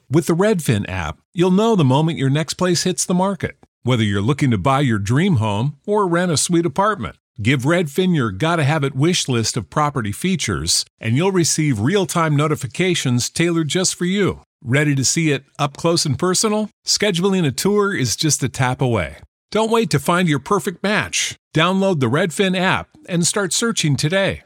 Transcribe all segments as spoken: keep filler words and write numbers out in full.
With the Redfin app, you'll know the moment your next place hits the market, whether you're looking to buy your dream home or rent a sweet apartment. Give Redfin your gotta-have-it wish list of property features, and you'll receive real-time notifications tailored just for you. Ready to see it up close and personal? Scheduling a tour is just a tap away. Don't wait to find your perfect match. Download the Redfin app and start searching today.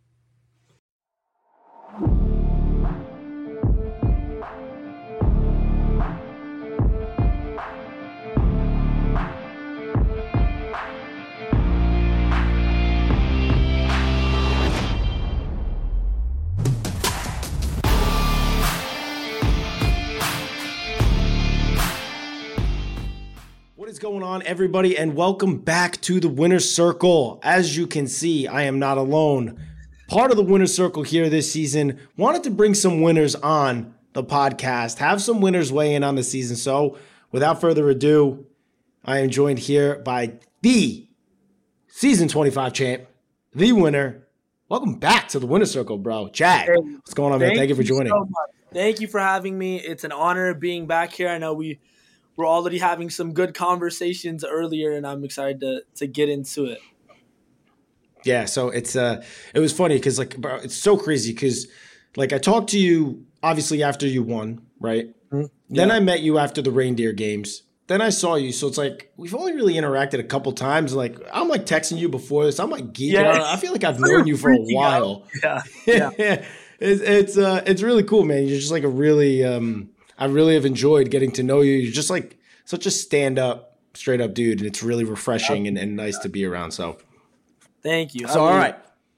What is going on, everybody, and welcome back to the Winner's Circle. As you can see, I am not alone. Part of the Winner's Circle here this season. Wanted to bring some winners on the podcast, have some winners weigh in on the season. So without further ado, I am joined here by the season twenty-five champ, the winner. Welcome back to the Winner's Circle, bro. Jag, what's going on, man? Thank, Thank you for joining. So Thank you for having me. It's an honor being back here. I know we We're already having some good conversations earlier, and I'm excited to to get into it. Yeah, so it's uh, it was funny because like bro, it's so crazy because like I talked to you obviously after you won, right? Mm-hmm. Then yeah. I met you after the Reindeer games. Then I saw you, so it's like we've only really interacted a couple times. Like I'm like texting you before this. I'm like geeking yeah. out. I feel like I've known you for a while. Out. Yeah, yeah. it's it's uh, it's really cool, man. You're just like a really um. I really have enjoyed getting to know you. You're just like such a stand-up, straight-up dude, and it's really refreshing and, and nice to be around. So, thank you. So, all right.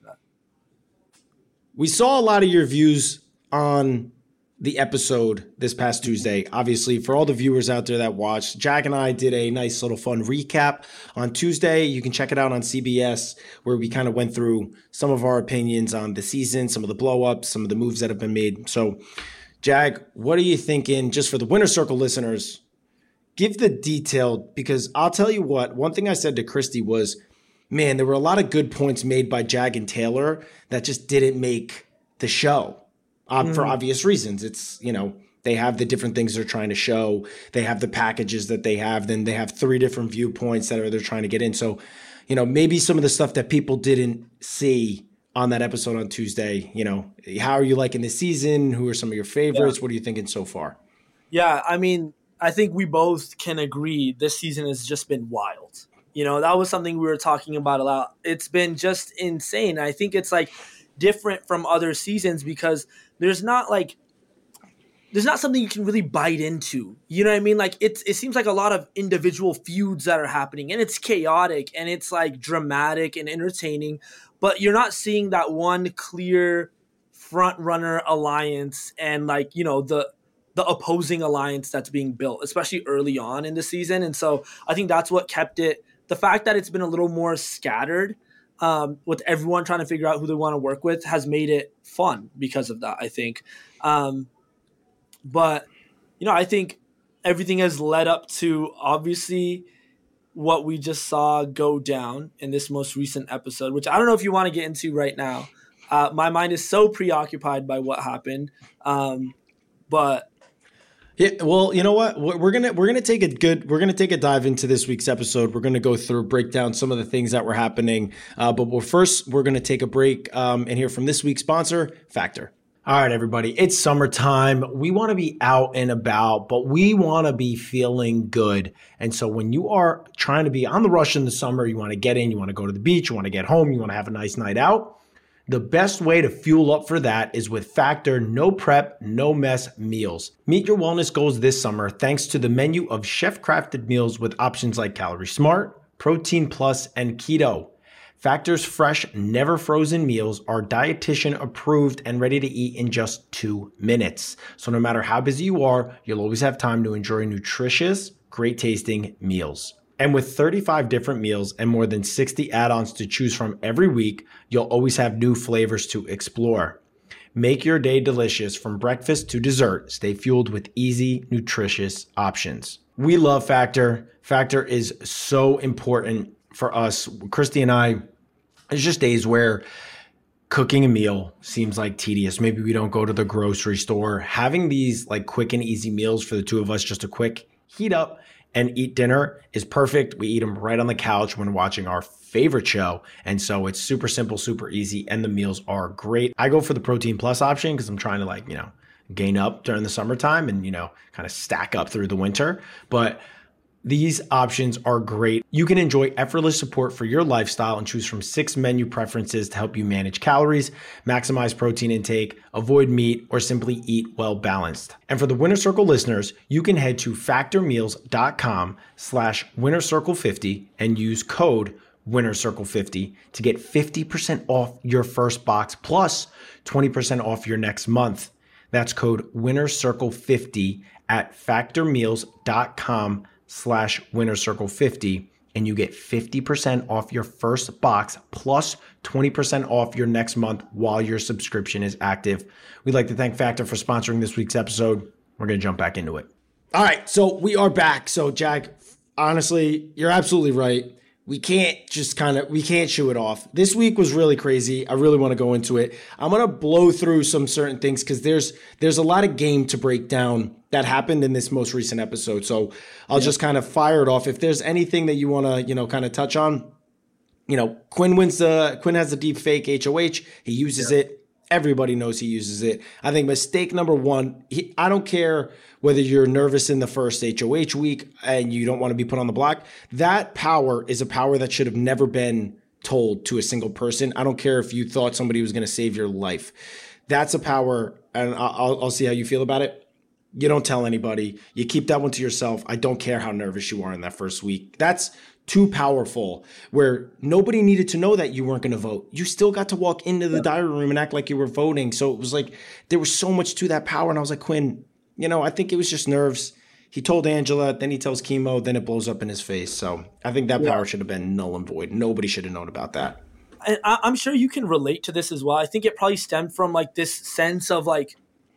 We saw a lot of your views on the episode this past Tuesday. Obviously, for all the viewers out there that watched, Jack and I did a nice little fun recap on Tuesday. You can check it out on C B S, where we kind of went through some of our opinions on the season, some of the blow-ups, some of the moves that have been made. So, Jag, what are you thinking, just for the Winner's Circle listeners? Give the detailed, because I'll tell you what, one thing I said to Christy was, man, there were a lot of good points made by Jag and Taylor that just didn't make the show uh, mm. for obvious reasons. It's, you know, they have the different things they're trying to show. They have the packages that they have. Then they have three different viewpoints that are they're trying to get in. So, you know, maybe some of the stuff that people didn't see on that episode on Tuesday, you know, how are you liking this season? Who are some of your favorites? Yeah. What are you thinking so far? Yeah, I mean, I think we both can agree this season has just been wild. You know, that was something we were talking about a lot. It's been just insane. I think it's like different from other seasons because there's not like, there's not something you can really bite into. You know what I mean? Like it's, it seems like a lot of individual feuds that are happening and it's chaotic and it's like dramatic and entertaining, but you're not seeing that one clear front runner alliance and like, you know, the, the opposing alliance that's being built, especially early on in the season. And so I think that's what kept it. The fact that it's been a little more scattered um, with everyone trying to figure out who they want to work with has made it fun because of that, I think. Um, but, you know, I think everything has led up to obviously what we just saw go down in this most recent episode, which I don't know if you want to get into right now. Uh, my mind is so preoccupied by what happened. Um, but Yeah, well, you know what? We're gonna we're gonna take a good we're gonna take a dive into this week's episode. We're gonna go through break down some of the things that were happening. Uh, but we're, first, we're gonna take a break um, and hear from this week's sponsor, Factor. All right, everybody, it's summertime. We want to be out and about, but we want to be feeling good. And so when you are trying to be on the rush in the summer, you want to get in, you want to go to the beach, you want to get home, you want to have a nice night out. The best way to fuel up for that is with Factor no prep, no mess meals. Meet your wellness goals this summer thanks to the menu of chef-crafted meals with options like Calorie Smart, Protein Plus, and Keto. Factor's fresh, never frozen meals are dietitian approved and ready to eat in just two minutes. So no matter how busy you are, you'll always have time to enjoy nutritious, great tasting meals. And with thirty-five different meals and more than sixty add-ons to choose from every week, you'll always have new flavors to explore. Make your day delicious from breakfast to dessert. Stay fueled with easy, nutritious options. We love Factor. Factor is so important for us. Christy and I, it's just days where cooking a meal seems like tedious. Maybe we don't go to the grocery store. Having these like quick and easy meals for the two of us, just a quick heat up and eat dinner is perfect. We eat them right on the couch when watching our favorite show. And so it's super simple, super easy, and the meals are great. I go for the Protein Plus option because I'm trying to like, you know, gain up during the summertime and, you know, kind of stack up through the winter. But these options are great. You can enjoy effortless support for your lifestyle and choose from six menu preferences to help you manage calories, maximize protein intake, avoid meat, or simply eat well balanced. And for the Winner Circle listeners, you can head to factormeals.com slash winner circle 50 and use code winner circle fifty to get fifty percent off your first box plus twenty percent off your next month. That's code winner circle fifty at factormeals.com slash winner circle 50 and you get fifty percent off your first box plus twenty percent off your next month while your subscription is active. We'd like to thank Factor for sponsoring this week's episode. We're going to jump back into it. All right, so we are back. So Jack, honestly, you're absolutely right. We can't just kind of, we can't chew it off. This week was really crazy. I really want to go into it. I'm going to blow through some certain things because there's there's a lot of game to break down that happened in this most recent episode. So I'll yeah. just kind of fire it off. If there's anything that you want to, you know, kind of touch on, you know, Quinn wins the, Quinn has the deep fake H O H. He uses yeah. it. Everybody knows he uses it. I think mistake number one, he, I don't care whether you're nervous in the first H O H week and you don't want to be put on the block. That power is a power that should have never been told to a single person. I don't care if you thought somebody was going to save your life. That's a power, and I'll, I'll see how you feel about it. You don't tell anybody. You keep that one to yourself. I don't care how nervous you are in that first week. That's too powerful, where nobody needed to know that you weren't going to vote. You still got to walk into the diary room and act like you were voting. So it was like there was so much to that power. And I was like, Quinn, you know, I think it was just nerves. He told Angela, then he tells Chemo, then it blows up in his face. So I think that yeah. power should have been null and void. Nobody should have known about that. And I'm sure you can relate to this as well. I think it probably stemmed from like this sense of like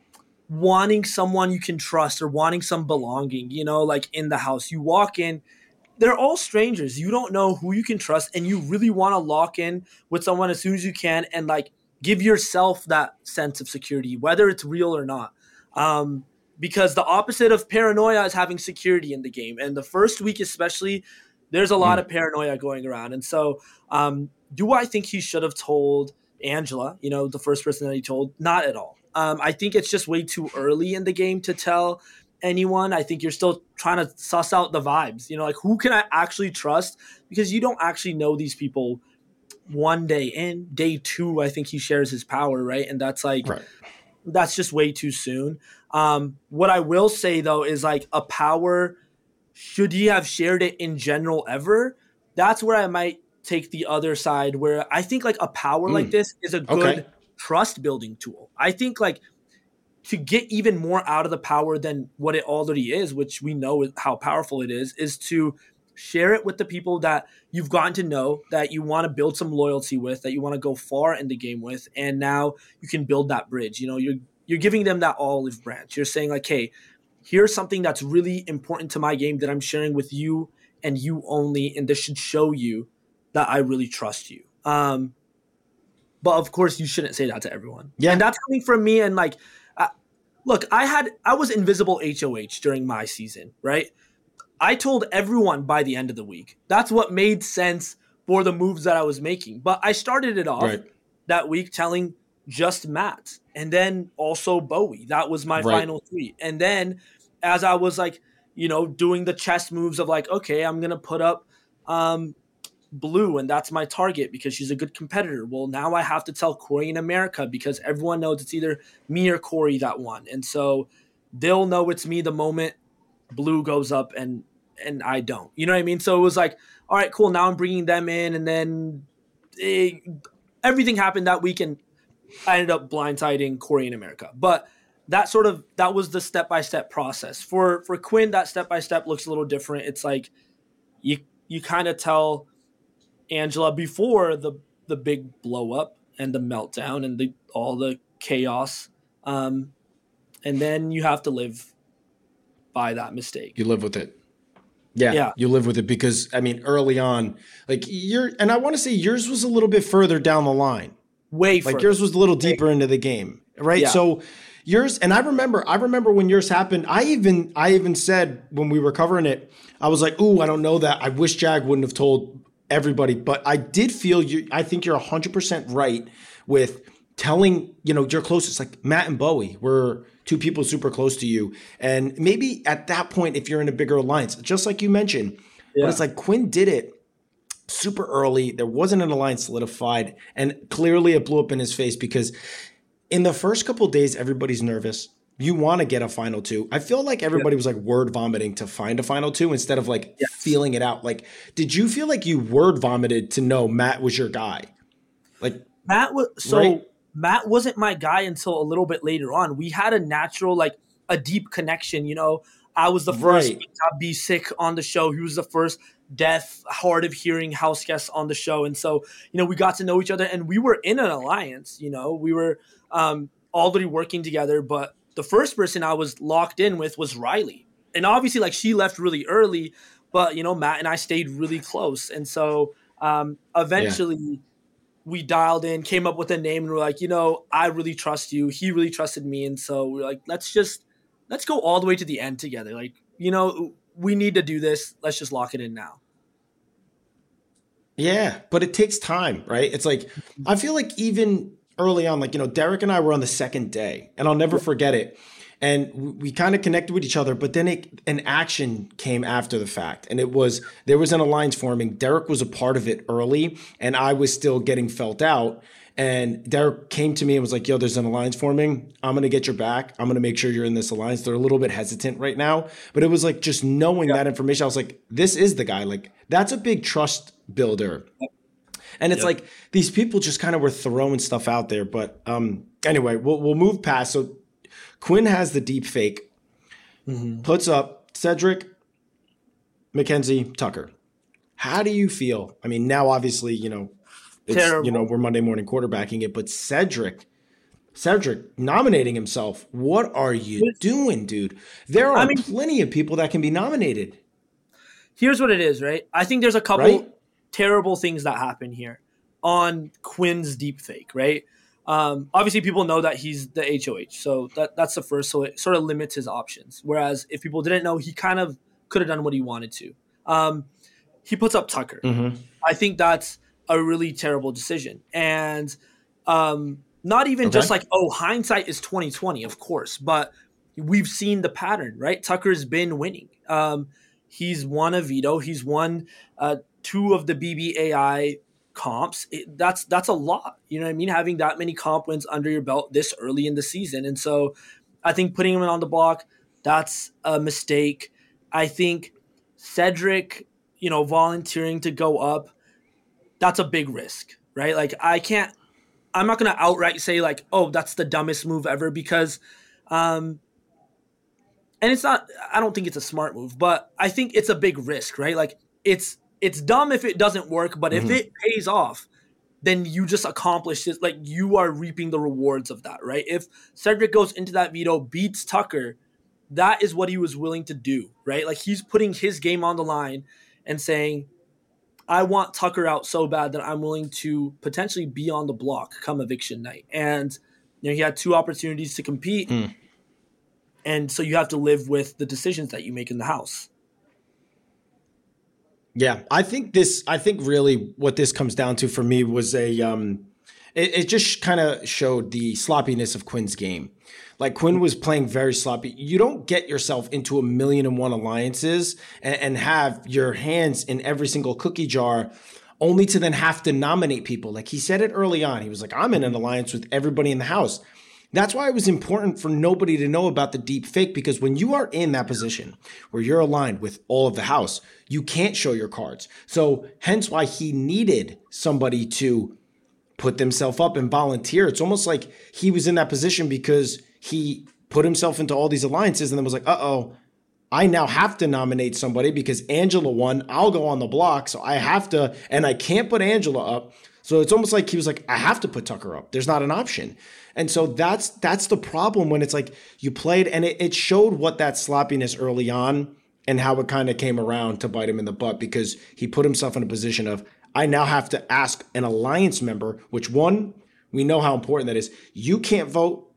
wanting someone you can trust or wanting some belonging, you know, like in the house. You walk in, they're all strangers. You don't know who you can trust, and you really want to lock in with someone as soon as you can and like give yourself that sense of security, whether it's real or not. Um, because the opposite of paranoia is having security in the game. And the first week especially, there's a lot mm. of paranoia going around. And so um, do I think he should have told Angela, you know, the first person that he told? Not at all. Um, I think it's just way too early in the game to tell anyone. I think you're still trying to suss out the vibes, you know, like who can I actually trust? Because you don't actually know these people one day in. Day two, I think he shares his power, right? And that's like, right. that's just way too soon. Um, what I will say, though, is like a power, should he have shared it in general ever? That's where I might take the other side, where I think like a power mm. like this is a good okay. trust building tool. I think like to get even more out of the power than what it already is, which we know how powerful it is, is to share it with the people that you've gotten to know, that you want to build some loyalty with, that you want to go far in the game with. And now you can build that bridge. You know, you're, you're giving them that olive branch. You're saying like, hey, here's something that's really important to my game that I'm sharing with you and you only, and this should show you that I really trust you. Um, but of course you shouldn't say that to everyone. Yeah. And that's coming from me. And like, uh, look, I had, I was invisible H O H during my season, right? I told everyone by the end of the week. That's what made sense for the moves that I was making. But I started it off right. that week telling just Matt and then also Bowie. That was my right. final tweet. And then as I was like, you know, doing the chess moves of like, okay, I'm going to put up um, Blue and that's my target because she's a good competitor. Well, now I have to tell Corey in America because everyone knows it's either me or Corey that won. And so they'll know it's me the moment Blue goes up and and I don't. You know what I mean? So it was like, all right, cool. Now I'm bringing them in. And then it, everything happened that week and I ended up blindsiding Corey in America. But that sort of, that was the step-by-step process. For for Quinn, that step-by-step looks a little different. It's like you you kind of tell Angela before the the big blow up and the meltdown and the all the chaos. Um, and then you have to live by that mistake. You live with it. Yeah, yeah, you live with it because, I mean, early on, like you're, and I want to say yours was a little bit further down the line. Way Like further. yours was a little deeper into the game, right? Yeah. So yours, and I remember, I remember when yours happened. I even, I even said when we were covering it, I was like, "Ooh, I don't know that. I wish Jag wouldn't have told everybody." But I did feel you. I think you're one hundred percent right with telling, you know, your closest, like Matt and Bowie were two people super close to you, and maybe at that point, if you're in a bigger alliance, just like you mentioned, Yeah. but it's like Quinn did it super early. There wasn't an alliance solidified, and clearly it blew up in his face because in the first couple of days, everybody's nervous. You want to get a final two. I feel like everybody was like word vomiting to find a final two instead of like Yes. feeling it out. Like, did you feel like you word vomited to know Matt was your guy? Like, Matt was so Right. Matt wasn't my guy until a little bit later on. We had a natural, like a deep connection. You know, I was the first Right. to be sick on the show. He was the first deaf, hard of hearing house guest on the show, and so you know we got to know each other, and we were in an alliance. You know, we were um, already working together. But the first person I was locked in with was Riley, and obviously, like she left really early, but you know Matt and I stayed really close, and so um, eventually. We dialed in, came up with a name, and we're like, you know, I really trust you. He really trusted me. And so we're like, let's just, let's go all the way to the end together. Like, you know, we need to do this. Let's just lock it in now. Yeah, but it takes time, right? It's like, I feel like even early on, like, you know, Derek and I were on the second day, and I'll never forget it. And we, we kind of connected with each other, but then it, an action came after the fact. And it was, there was an alliance forming. Derek was a part of it early, and I was still getting felt out. And Derek came to me and was like, yo, there's an alliance forming. I'm going to get your back. I'm going to make sure you're in this alliance. They're a little bit hesitant right now. But it was like just knowing that information. I was like, this is the guy. Like, that's a big trust builder. And it's Yep. like these people just kind of were throwing stuff out there. But um, anyway, we'll, we'll move past. So Quinn has the deep fake, Mm-hmm. puts up Cedric, Mackenzie, Tucker. How do you feel? I mean, now obviously, you know, it's, Terrible. you know, we're Monday morning quarterbacking it, but Cedric, Cedric nominating himself. What are you doing, dude? There are I mean- plenty of people that can be nominated. Here's what it is, right? I think there's a couple Right? terrible things that happen here on Quinn's deepfake, right? Um, obviously, people know that he's the H O H, so that, that's the first. So it sort of limits his options. Whereas if people didn't know, he kind of could have done what he wanted to. Um, he puts up Tucker. Mm-hmm. I think that's a really terrible decision, and um, not even Okay. just like, oh, hindsight is twenty twenty, of course, but we've seen the pattern, right? Tucker's been winning. Um, he's won a veto. He's won uh, two of the B B A I comps. It, that's that's a lot. You know what I mean? Having that many comp wins under your belt this early in the season, and so I think putting him on the block, that's a mistake. I think Cedric, you know, volunteering to go up, that's a big risk, right? Like I can't, I'm not going to outright say like, oh, that's the dumbest move ever because, um, and it's not, I don't think it's a smart move, but I think it's a big risk, right? Like it's, it's dumb if it doesn't work, but Mm-hmm. if it pays off, then you just accomplished it. Like you are reaping the rewards of that, right? If Cedric goes into that veto, beats Tucker, that is what he was willing to do, right? Like he's putting his game on the line and saying, I want Tucker out so bad that I'm willing to potentially be on the block come eviction night. And you know, he had two opportunities to compete. Mm. And so you have to live with the decisions that you make in the house. Yeah, I think this, I think really what this comes down to for me was a, um, it, it just kind of showed the sloppiness of Quinn's game. Like Quinn was playing very sloppy. You don't get yourself into a million and one alliances and, and have your hands in every single cookie jar only to then have to nominate people. Like he said it early on. He was like, I'm in an alliance with everybody in the house. That's why it was important for nobody to know about the deep fake, because when you are in that position where you're aligned with all of the house, you can't show your cards. So hence why he needed somebody to put themselves up and volunteer. It's almost like he was in that position because he put himself into all these alliances and then was like, uh-oh, I now have to nominate somebody because Angela won. I'll go on the block. So I have to, and I can't put Angela up. So it's almost like he was like, I have to put Tucker up. There's not an option. And so that's that's the problem when it's like you played, and it, it showed what that sloppiness early on and how it kind of came around to bite him in the butt, because he put himself in a position of, I now have to ask an alliance member, which one, We know how important that is. You can't vote.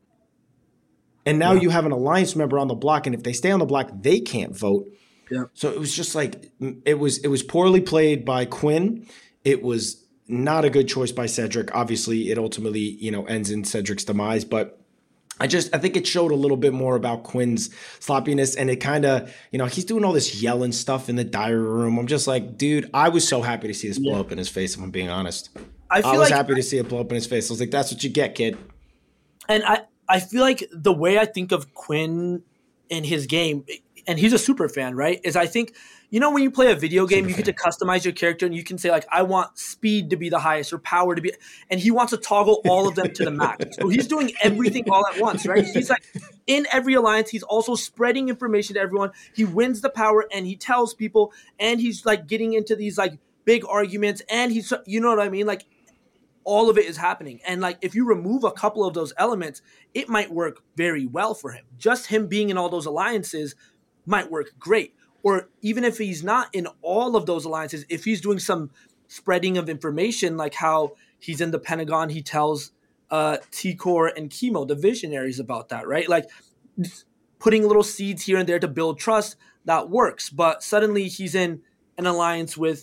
And now yeah. you have an alliance member on the block. And if they stay on the block, they can't vote. Yeah. So it was just like, it was, it was poorly played by Quinn. It was not a good choice by Cedric. Obviously, it ultimately, you know, ends in Cedric's demise. But I just, I think it showed a little bit more about Quinn's sloppiness, and it kind of, you know, he's doing all this yelling stuff in the diary room. I'm just like, dude, I was so happy to see this blow yeah. up in his face, if I'm being honest. I, feel I was like happy to see it blow up in his face. I was like, that's what you get, kid. And I, I feel like the way I think of Quinn in his game, and he's a super fan, right, is I think, you know, when you play a video game, super you fan. get to customize your character, and you can say, like, I want speed to be the highest or power to be – and he wants to toggle all of them to the max. So he's doing everything all at once, right? He's like – in every alliance, he's also spreading information to everyone. He wins the power, and he tells people, and he's, like, getting into these, like, big arguments, and he's – you know what I mean? Like, all of it is happening. And, like, if you remove a couple of those elements, it might work very well for him. Just him being in all those alliances might work great. Or even if he's not in all of those alliances, if he's doing some spreading of information, like how he's in the Pentagon, he tells uh, T-Core and Chemo, the visionaries, about that, right? Like putting little seeds here and there to build trust, that works. But suddenly he's in an alliance with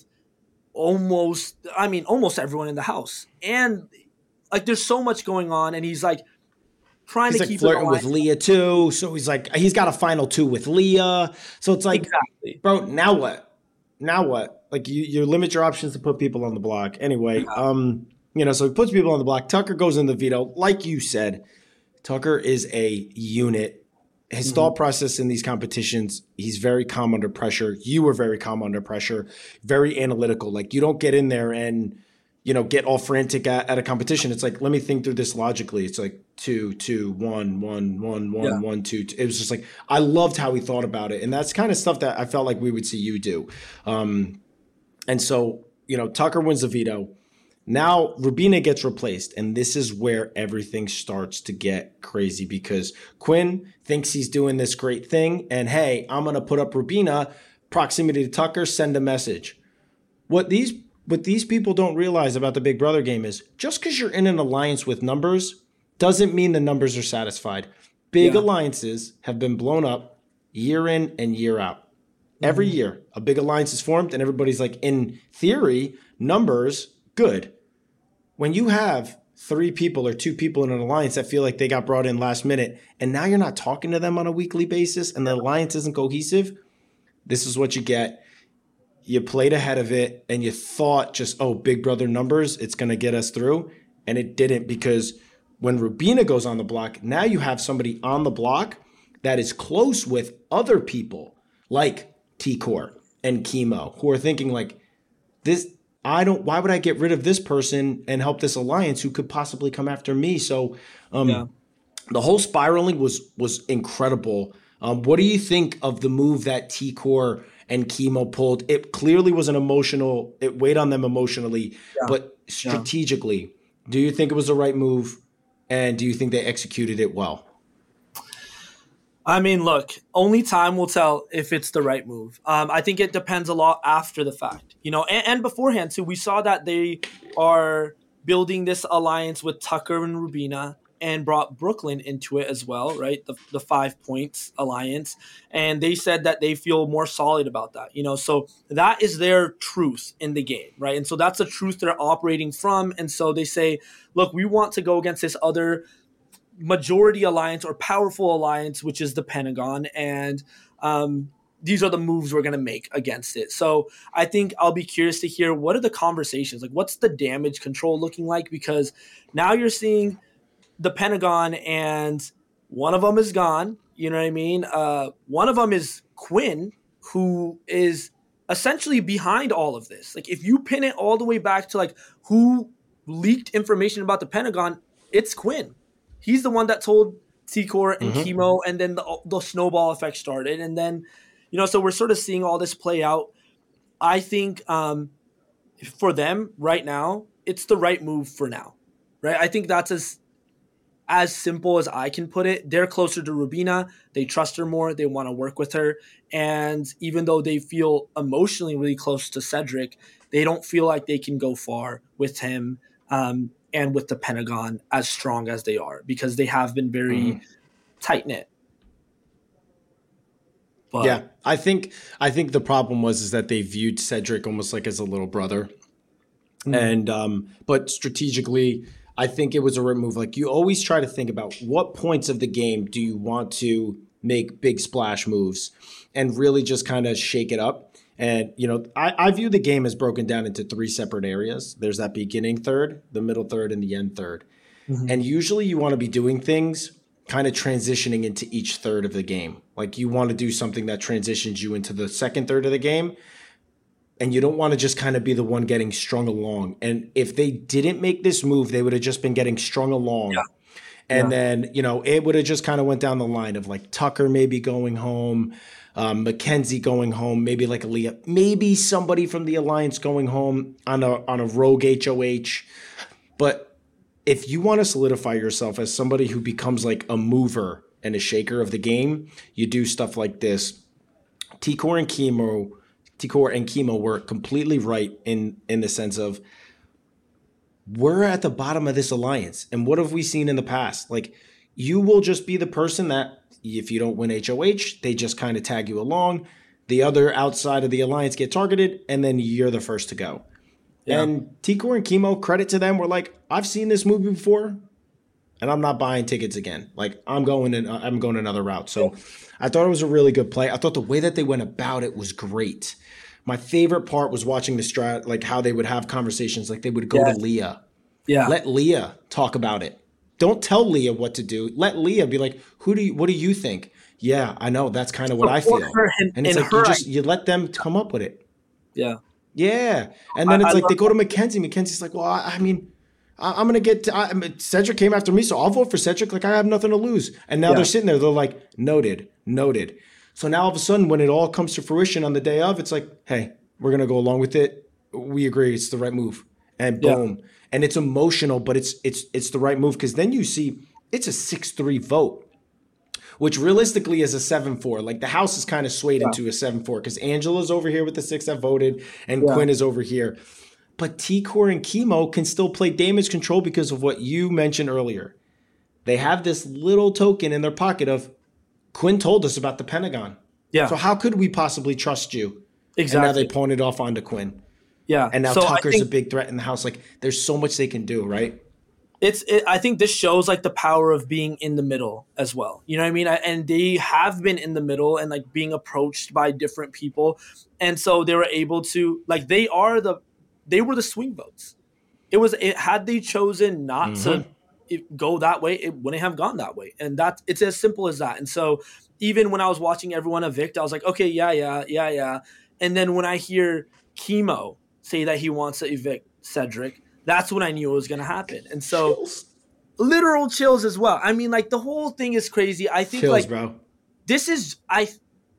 almost, I mean, almost everyone in the house. And like there's so much going on, and he's like, trying he's to like keep flirting with Leah too. So he's like, he's got a final two with Leah. So it's like, exactly. bro, now what? Now what? Like you, you limit your options to put people on the block. Anyway, yeah. um, you know, so he puts people on the block. Tucker goes in the veto. Like you said, Tucker is a unit. His mm-hmm. thought process in these competitions, he's very calm under pressure. You were very calm under pressure, very analytical. Like you don't get in there and, you know, get all frantic at, at a competition. It's like, let me think through this logically. It's like two, two, one, one, one, one, yeah. one, two, two. It was just like, I loved how he thought about it. And that's kind of stuff that I felt like we would see you do. Um, and so, you know, Tucker wins the veto. Now Rubina gets replaced. And this is where everything starts to get crazy because Quinn thinks he's doing this great thing. And hey, I'm going to put up Rubina, proximity to Tucker, send a message. What these What these people don't realize about the Big Brother game is just because you're in an alliance with numbers doesn't mean the numbers are satisfied. Big yeah. alliances have been blown up year in and year out. Mm-hmm. Every year, a big alliance is formed and everybody's like, in theory, numbers, good. When you have three people or two people in an alliance that feel like they got brought in last minute and now you're not talking to them on a weekly basis and the alliance isn't cohesive, this is what you get. You played ahead of it and you thought just, oh, Big Brother numbers, it's going to get us through. And it didn't, because when Rubina goes on the block, now you have somebody on the block that is close with other people like T-Core and Chemo who are thinking like, this, I don't, why would I get rid of this person and help this alliance who could possibly come after me? So um, yeah. the whole spiraling was, was incredible. Um, what do you think of the move that T-Core and Chemo pulled? It clearly was an emotional, it weighed on them emotionally, yeah. but strategically, yeah. do you think it was the right move? And do you think they executed it well? I mean, look, only time will tell if it's the right move. Um, I think it depends a lot after the fact, you know, and, and beforehand too. We saw that they are building this alliance with Tucker and Rubina, and brought Brooklyn into it as well, right? The the five points alliance. And they said that they feel more solid about that, you know? So that is their truth in the game, right? And so that's the truth they're operating from. And so they say, look, we want to go against this other majority alliance or powerful alliance, which is the Pentagon. And um, these are the moves we're going to make against it. So I think I'll be curious to hear, what are the conversations? Like, what's the damage control looking like? Because now you're seeing the Pentagon, and one of them is gone. You know what I mean? Uh, one of them is Quinn, who is essentially behind all of this. Like, if you pin it all the way back to like who leaked information about the Pentagon, it's Quinn. He's the one that told T-Core and mm-hmm. Chemo, and then the, the snowball effect started. And then, you know, so we're sort of seeing all this play out. I think um, for them right now, it's the right move for now, right? I think that's as As simple as I can put it. They're closer to Rubina. They trust her more. They want to work with her. And even though they feel emotionally really close to Cedric, they don't feel like they can go far with him um, and with the Pentagon as strong as they are, because they have been very mm-hmm. tight knit. Yeah, I think I think the problem was is that they viewed Cedric almost like as a little brother, mm-hmm. and um, but strategically, I think it was a right move. Like, you always try to think about what points of the game do you want to make big splash moves and really just kind of shake it up. And, you know, I, I view the game as broken down into three separate areas. There's that beginning third, the middle third, and the end third. Mm-hmm. And usually you want to be doing things kind of transitioning into each third of the game. Like, you want to do something that transitions you into the second third of the game, and you don't want to just kind of be the one getting strung along. And if they didn't make this move, they would have just been getting strung along. Yeah. And yeah. then, you know, it would have just kind of went down the line of like Tucker maybe going home, um, Mackenzie going home, maybe like Leah, maybe somebody from the Alliance going home on a on a rogue H O H. But if you want to solidify yourself as somebody who becomes like a mover and a shaker of the game, you do stuff like this. T-Core and Chemo, T-Core and Chemo were completely right in in the sense of, we're at the bottom of this alliance. And what have we seen in the past? Like, you will just be the person that, if you don't win H O H, they just kind of tag you along. The other outside of the alliance get targeted, and then you're the first to go. Yeah. And T-Core and Chemo, credit to them, were like, I've seen this movie before, and I'm not buying tickets again. Like, I'm going in, I'm going another route. So I thought it was a really good play. I thought the way that they went about it was great. My favorite part was watching the strat, like how they would have conversations. Like, they would go yeah. to Leah. Yeah. Let Leah talk about it. Don't tell Leah what to do. Let Leah be like, "Who do you? What do you think?" Yeah, I know. That's kind of what I feel. And, and it's and like her, you just you let them come up with it. Yeah. Yeah. And then I, it's I like they go to Mackenzie. Mackenzie's like, "Well, I, I mean, I, I'm gonna get. To, I, I mean, Cedric came after me, so I'll vote for Cedric. Like, I have nothing to lose." And now yeah. they're sitting there. They're like, "Noted, noted." So now all of a sudden, when it all comes to fruition on the day of, it's like, "Hey, we're gonna go along with it. We agree it's the right move." And boom. Yeah. And it's emotional, but it's it's it's the right move, because then you see it's a six three vote, which realistically is a seven four. Like, the House is kind of swayed yeah. into a seven four because Angela's over here with the six that voted, and yeah. Quinn is over here. But T-Core and Chemo can still play damage control because of what you mentioned earlier. They have this little token in their pocket of, Quinn told us about the Pentagon. Yeah. So how could we possibly trust you? Exactly. And now they pawn it off onto Quinn. Yeah. And now so Tucker's think, a big threat in the House. Like, there's so much they can do, right? It's. It, I think this shows like the power of being in the middle as well. You know what I mean? I, and they have been in the middle and like being approached by different people, and so they were able to like they are the they were the swing votes. It was it had they chosen not mm-hmm. to go that way, it wouldn't have gone that way, and that it's as simple as that. And so even when I was watching everyone evict, I was like, okay, yeah, yeah, yeah, yeah. And then when I hear Chemo say that he wants to evict Cedric, that's when I knew it was going to happen. And so chills. Literal chills as well. I mean, like, the whole thing is crazy. I think chills, like bro. This is, I,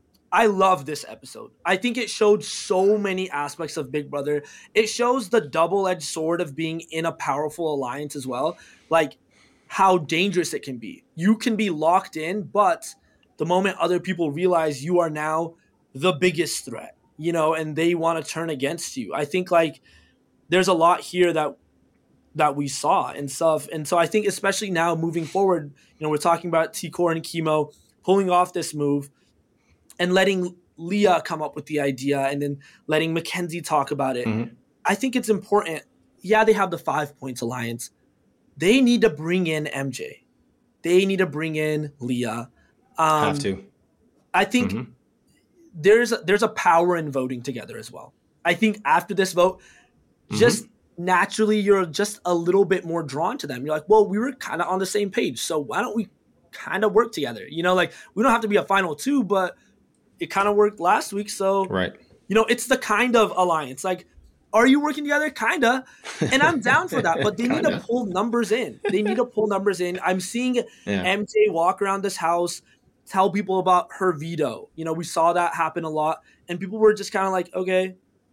I love this episode. I think it showed so many aspects of Big Brother. It shows the double-edged sword of being in a powerful alliance as well. Like, how dangerous it can be. You can be locked in, but the moment other people realize you are now the biggest threat, you know, and they want to turn against you. I think like there's a lot here that that we saw and stuff. And so I think especially now moving forward, you know, we're talking about T-Core and Chemo pulling off this move and letting Leah come up with the idea and then letting Mackenzie talk about it. Mm-hmm. I think it's important. Yeah, they have the Five Points Alliance. They need to bring in M J. They need to bring in Leah. Um, have to. I think mm-hmm. there's a, there's a power in voting together as well. I think after this vote, mm-hmm. just naturally you're just a little bit more drawn to them. You're like, well, we were kind of on the same page, so why don't we kind of work together? You know, like we don't have to be a final two, but it kind of worked last week. So, right. you know, it's the kind of alliance. Like, are you working together? Kinda. And I'm down for that, but they need to pull numbers in. They need to pull numbers in. I'm seeing yeah. M J walk around this house, tell people about her veto. You know, we saw that happen a lot, and people were just kind of like, okay,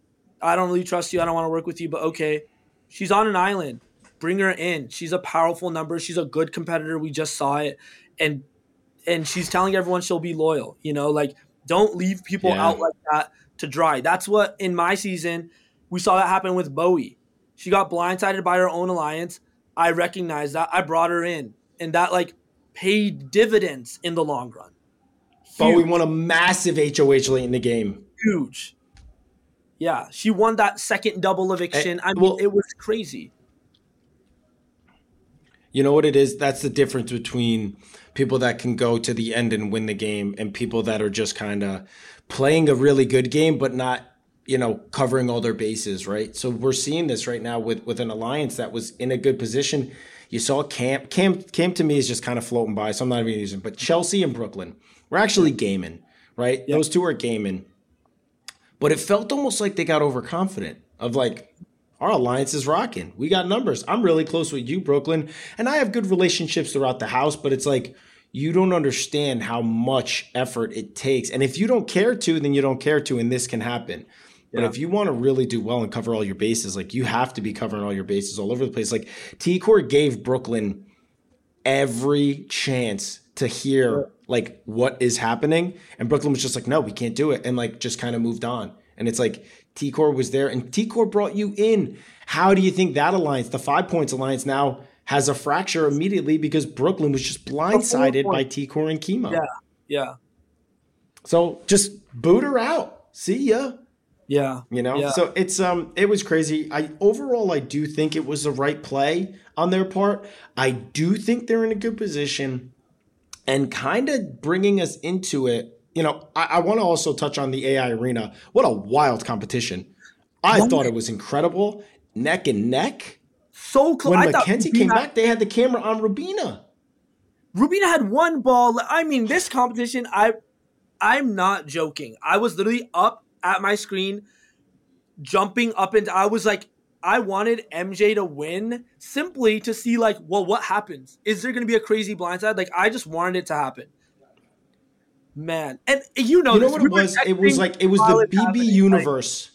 I don't really trust you. I don't want to work with you, but okay. She's on an island. Bring her in. She's a powerful number. She's a good competitor. We just saw it. And and she's telling everyone she'll be loyal. You know, like, don't leave people yeah. out like that to dry. That's what, in my season, we saw that happen with Bowie. She got blindsided by her own alliance. I recognize that. I brought her in, and that like paid dividends in the long run. Huge. But we won a massive H O H late in the game. Huge. Yeah, she won that second double eviction. I mean, well, it was crazy. You know what it is? That's the difference between people that can go to the end and win the game and people that are just kind of playing a really good game but not, you know, covering all their bases, right? So we're seeing this right now with, with an alliance that was in a good position. You saw Camp. Camp, Camp to me is just kind of floating by, so I'm not even using it. But Chelsea and Brooklyn, we're actually gaming, right? Yep. Those two are gaming. But it felt almost like they got overconfident of like, our alliance is rocking. We got numbers. I'm really close with you, Brooklyn. And I have good relationships throughout the house, but it's like, you don't understand how much effort it takes. And if you don't care to, then you don't care to, and this can happen. Yeah. But if you want to really do well and cover all your bases, like you have to be covering all your bases all over the place. Like T-Core gave Brooklyn every chance to hear like what is happening. And Brooklyn was just like, no, we can't do it. And like just kind of moved on. And it's like T-Core was there and T-Core brought you in. How do you think that alliance, the Five Points alliance now has a fracture immediately because Brooklyn was just blindsided by T-Core and Chemo? Yeah, yeah. So just boot her out. See ya. Yeah. You know, yeah. so it's um it was crazy. I overall I do think it was the right play on their part. I do think they're in a good position and kind of bringing us into it. You know, I, I want to also touch on the A I arena. What a wild competition. I what? thought it was incredible. Neck and neck. So close. When I Mackenzie came back, they had the camera on Rubina. Rubina had one ball. I mean, this competition, I I'm not joking. I was literally up at my screen, jumping up and I was like, I wanted M J to win simply to see like, well, what happens? Is there going to be a crazy blindside? Like, I just wanted it to happen. Man. And you know, you know what it was? It was like, it was the B B universe. Like,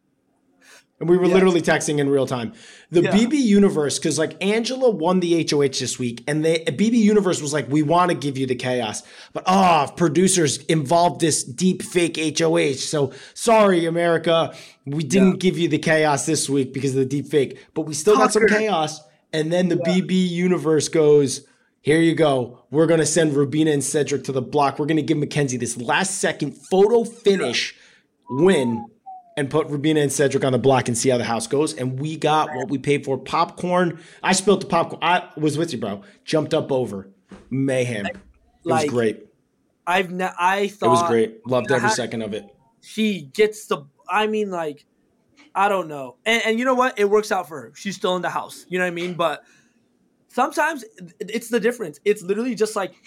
and we were yes. literally texting in real time. The yeah. B B universe, because like Angela won the H O H this week, and the B B universe was like, we want to give you the chaos, but oh, producers involved this deep fake H O H. So sorry, America, we didn't yeah. give you the chaos this week because of the deep fake, but we still Tucker. got some chaos. And then the yeah. B B universe goes, here you go. We're going to send Rubina and Cedric to the block. We're going to give Mackenzie this last second photo finish win and put Rubina and Cedric on the block and see how the house goes. And we got what we paid for. Popcorn. I spilled the popcorn. I was with you, bro. Jumped up over. Mayhem. It like, was great. I've ne- I thought. It was great. Loved every second of it. She gets the, I mean, like, I don't know. And, and you know what? It works out for her. She's still in the house. You know what I mean? But sometimes it's the difference. It's literally just like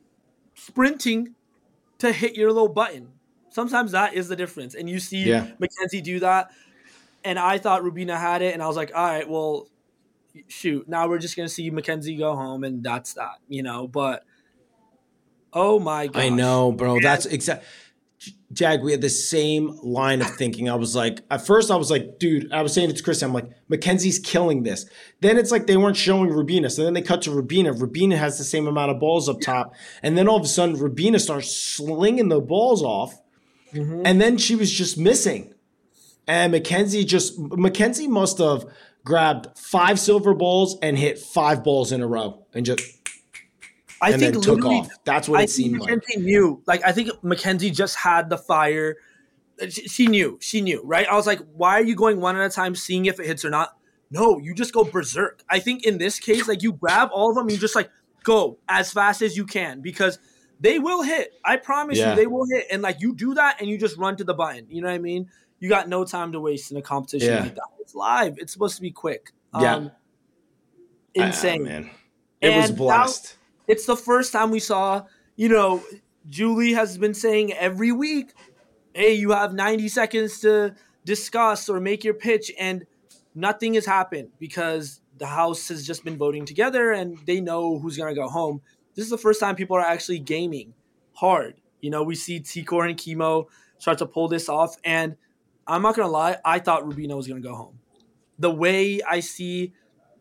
sprinting to hit your little button. Sometimes that is the difference. And you see yeah. Mackenzie do that. And I thought Rubina had it. And I was like, all right, well, shoot. Now we're just going to see Mackenzie go home. And that's that, you know. But, oh, my gosh. I know, bro. And that's exactly. Jag, we had the same line of thinking. I was like, at first I was like, dude, I was saying it to Chris, I'm like, Mackenzie's killing this. Then it's like they weren't showing Rubina. So then they cut to Rubina. Rubina has the same amount of balls up top. And then all of a sudden, Rubina starts slinging the balls off. Mm-hmm. And then she was just missing. And Mackenzie just, Mackenzie must have grabbed five silver balls and hit five balls in a row and just... I and think then took off. That's what I it seemed Mackenzie like. knew. Like, I think Mackenzie just had the fire. She, she knew. She knew, right? I was like, why are you going one at a time, seeing if it hits or not? No, you just go berserk. I think in this case, like, you grab all of them, you just, like, go as fast as you can because they will hit. I promise yeah. you, they will hit. And, like, you do that and you just run to the button. You know what I mean? You got no time to waste in a competition yeah. like that. It's live. It's supposed to be quick. Yeah. Um, insane. Uh, man. It and was blessed. It's the first time we saw, you know, Julie has been saying every week, hey, you have ninety seconds to discuss or make your pitch, and nothing has happened because the house has just been voting together and they know who's going to go home. This is the first time people are actually gaming hard. You know, we see T-Core and Chemo start to pull this off, and I'm not going to lie, I thought Rubina was going to go home. The way I see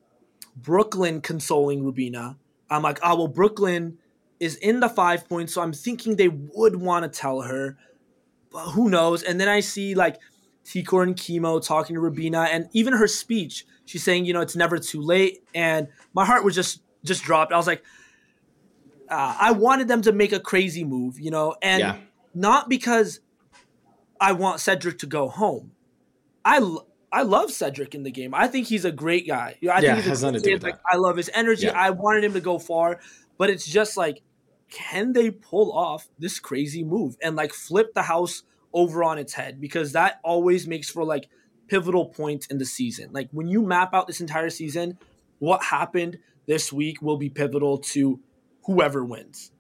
Brooklyn consoling Rubina, I'm like, oh, well, Brooklyn is in the five points, so I'm thinking they would want to tell her, but who knows? And then I see, like, T-Core and Chemo talking to Rubina, and even her speech, she's saying, you know, it's never too late. And my heart was just just dropped. I was like, uh, I wanted them to make a crazy move, you know, and yeah. not because I want Cedric to go home. I, I love Cedric in the game. I think he's a great guy. I yeah, think has nothing to do with like, that. I love his energy. Yeah. I wanted him to go far, but it's just like, can they pull off this crazy move and like flip the house over on its head? Because that always makes for like pivotal points in the season. Like when you map out this entire season, what happened this week will be pivotal to whoever wins.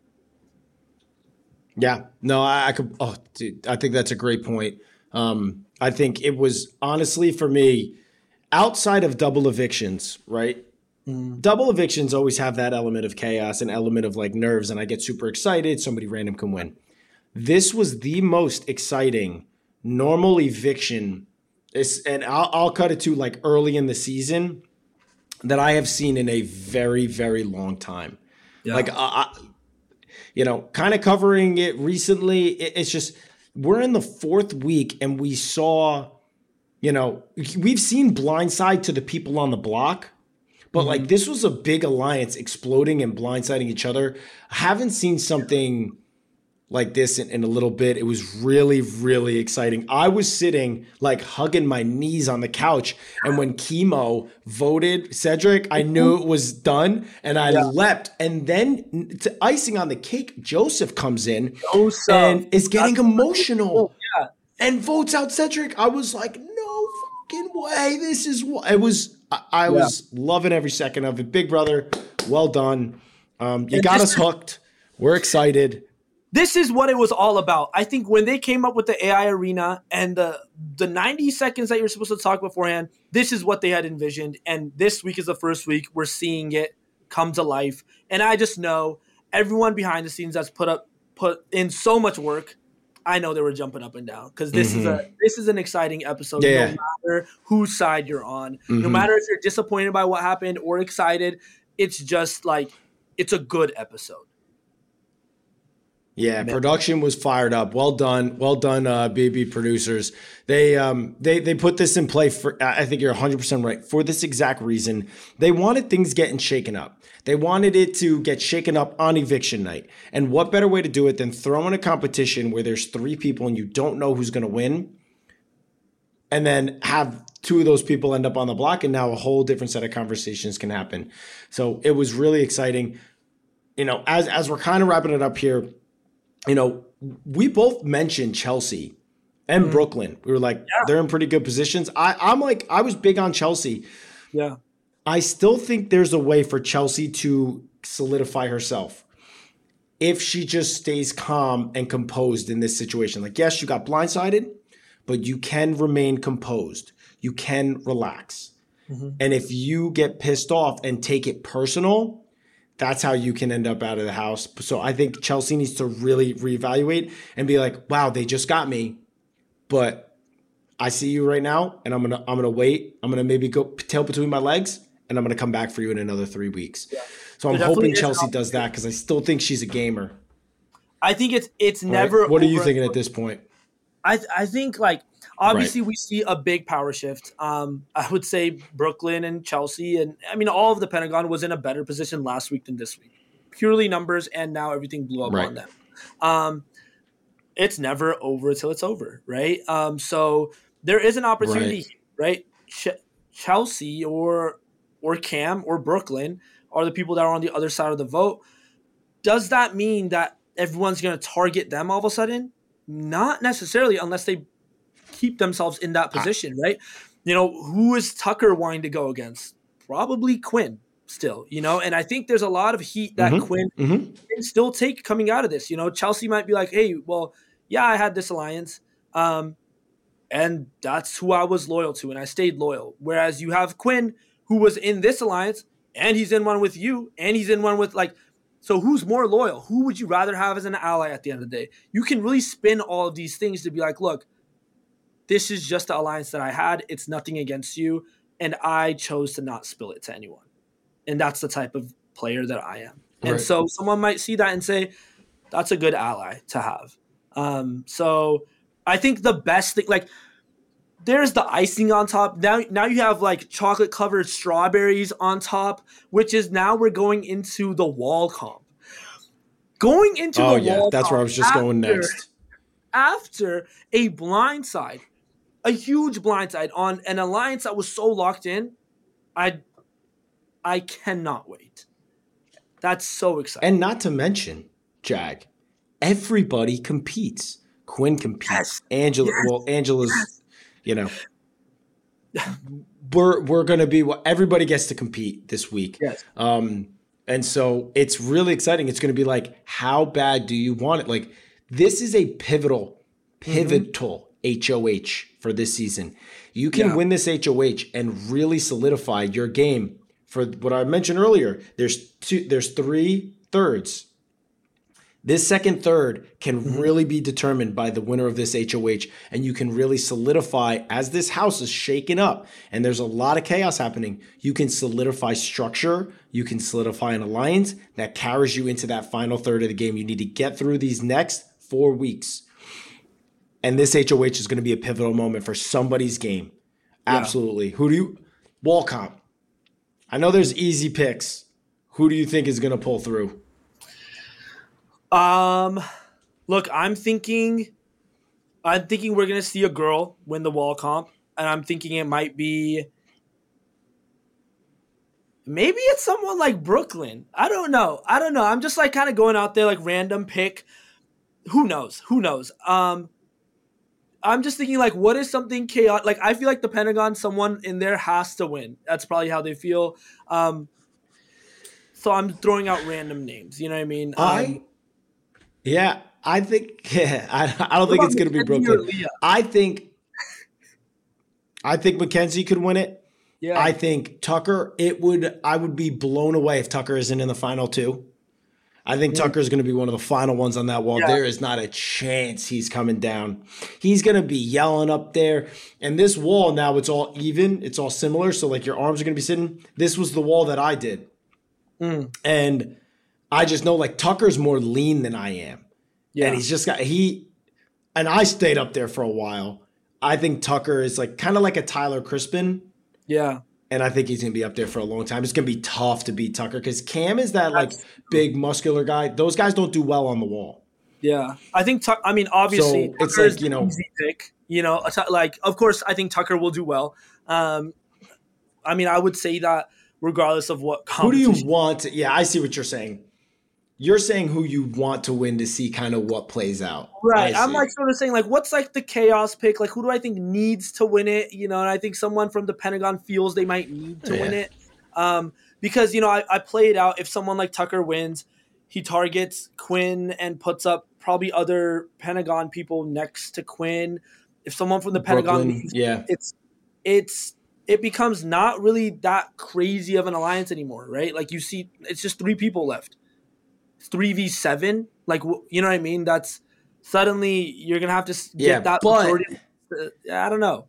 Yeah, no, I, I could. Oh, dude, I think that's a great point. Um, I think it was honestly for me, outside of double evictions, right? Mm. Double evictions always have that element of chaos, an element of like nerves, and I get super excited. Somebody random can win. This was the most exciting normal eviction, it's, and I'll, I'll cut it to like early in the season that I have seen in a very, very long time. Yeah. Like, I, you know, kind of covering it recently. It, it's just we're in the fourth week, and we saw, you know, we've seen blindside to the people on the block. But, mm-hmm. like, this was a big alliance exploding and blindsiding each other. I haven't seen something like this in, in a little bit. It was really, really exciting. I was sitting, like, hugging my knees on the couch. And when Chemo voted Cedric, I knew it was done. And I yeah. leapt. And then, to icing on the cake, Joseph comes in Joseph. and is getting That's emotional yeah. and votes out Cedric. I was like, no fucking way. This is what – it was – I, I yeah. was loving every second of it. Big brother, well done. Um, you and got us hooked. We're excited. This is what it was all about. I think when they came up with the A I arena and the the ninety seconds that you're supposed to talk beforehand, this is what they had envisioned. And this week is the first week we're seeing it come to life. And I just know everyone behind the scenes that's put up put in so much work. I know they were jumping up and down because this mm-hmm. is a this is an exciting episode. Yeah. No matter whose side you're on, mm-hmm. no matter if you're disappointed by what happened or excited, it's just like it's a good episode. Yeah, production was fired up. Well done, well done, uh, B B producers. They um they they put this in play for. I think you're one hundred percent right for this exact reason. They wanted things getting shaken up. They wanted it to get shaken up on eviction night. And what better way to do it than throw in a competition where there's three people and you don't know who's going to win, and then have two of those people end up on the block, and now a whole different set of conversations can happen. So it was really exciting. You know, as as we're kind of wrapping it up here. You know, we both mentioned Chelsea and mm. Brooklyn. We were like, yeah. they're in pretty good positions. I, I'm like, I was big on Chelsea. Yeah. I still think there's a way for Chelsea to solidify herself if she just stays calm and composed in this situation. Like, yes, you got blindsided, but you can remain composed. You can relax. Mm-hmm. And if you get pissed off and take it personal, that's how you can end up out of the house. So I think Chelsea needs to really reevaluate and be like, wow, they just got me, but I see you right now, and I'm gonna I'm gonna wait. I'm gonna maybe go tail between my legs, and I'm gonna come back for you in another three weeks. Yeah. So I'm hoping Chelsea does that because I still think she's a gamer. I think it's it's All never. Right. What are you thinking at this point? I I think like. Obviously, right. we see a big power shift. Um, I would say Brooklyn and Chelsea, and I mean, all of the Pentagon was in a better position last week than this week. Purely numbers, and now everything blew up right. on them. Um, it's never over until it's over, right? Um, so there is an opportunity, right? right? Ch- Chelsea or or Cam or Brooklyn are the people that are on the other side of the vote. Does that mean that everyone's going to target them all of a sudden? Not necessarily, unless they keep themselves in that position, right? You know, who is Tucker wanting to go against? Probably Quinn still, you know, and I think there's a lot of heat that mm-hmm. Quinn mm-hmm. can still take coming out of this. You know, Chelsea might be like, hey, well, yeah, I had this alliance, um, and that's who I was loyal to, and I stayed loyal. Whereas you have Quinn, who was in this alliance, and he's in one with you, and he's in one with like, so who's more loyal? Who would you rather have as an ally at the end of the day? You can really spin all of these things to be like, look, this is just the alliance that I had. It's nothing against you. And I chose to not spill it to anyone. And that's the type of player that I am. And right. so someone might see that and say, that's a good ally to have. Um, so I think the best thing, like there's the icing on top. Now, now you have like chocolate covered strawberries on top, which is now we're going into the wall comp. Going into oh, the yeah, wall that's comp where I was just after, going next. After a blindside, a huge blindside on an alliance that was so locked in, I, I cannot wait. That's so exciting. And not to mention, Jag, everybody competes. Quinn competes. Yes. Angela, Yes. well, Angela's, Yes. you know, we're we're gonna be what everybody gets to compete this week. Yes. Um, and so it's really exciting. It's gonna be like, how bad do you want it? Like, this is a pivotal, pivotal mm-hmm. H O H for this season. You can yeah. win this H O H and really solidify your game for what I mentioned earlier. There's two, there's three thirds. This second third can mm-hmm. really be determined by the winner of this H O H, and you can really solidify as this house is shaken up and there's a lot of chaos happening. You can solidify structure. You can solidify an alliance that carries you into that final third of the game. You need to get through these next four weeks. And this H O H is going to be a pivotal moment for somebody's game. Absolutely. Yeah. Who do you – wall comp. I know there's easy picks. Who do you think is going to pull through? Um, look, I'm thinking, I'm thinking we're gonna see a girl win the wall comp, and I'm thinking it might be, maybe it's someone like Brooklyn. I don't know. I don't know. I'm just like kind of going out there like random pick. Who knows? Who knows? Um, I'm just thinking like, what is something chaotic? Like, I feel like the Pentagon, someone in there has to win. That's probably how they feel. Um, so I'm throwing out random names. You know what I mean? Um, I. Yeah, I think yeah, I, I don't think it's going to be Brooklyn. I think I think Mackenzie could win it. Yeah. I think Tucker, it would I would be blown away if Tucker isn't in the final two. I think yeah. Tucker is going to be one of the final ones on that wall. Yeah. There is not a chance he's coming down. He's going to be yelling up there. And this wall now, it's all even. It's all similar. So like your arms are going to be sitting. This was the wall that I did. Mm. And I just know like Tucker's more lean than I am. Yeah. And he's just got, he, and I stayed up there for a while. I think Tucker is like kind of like a Tyler Crispin. Yeah. And I think he's going to be up there for a long time. It's going to be tough to beat Tucker because Cam is that like big muscular guy. Those guys don't do well on the wall. Yeah. I think, Tuck, I mean, obviously, so it's like, you know, easy pick, you know, like, of course, I think Tucker will do well. Um, I mean, I would say that regardless of what competition. Who do you want to, yeah, I see what you're saying. You're saying who you want to win to see kind of what plays out. Right. I'm like sort of saying like, what's like the chaos pick? Like, who do I think needs to win it? You know, and I think someone from the Pentagon feels they might need to yeah. win it. Um, because, you know, I, I play it out. If someone like Tucker wins, he targets Quinn and puts up probably other Pentagon people next to Quinn. If someone from the Brooklyn, Pentagon leaves, yeah. it's, it's, it becomes not really that crazy of an alliance anymore, right? Like you see, it's just three people left. three v seven, like, you know what I mean? That's suddenly you're going to have to get yeah, that. But I don't know.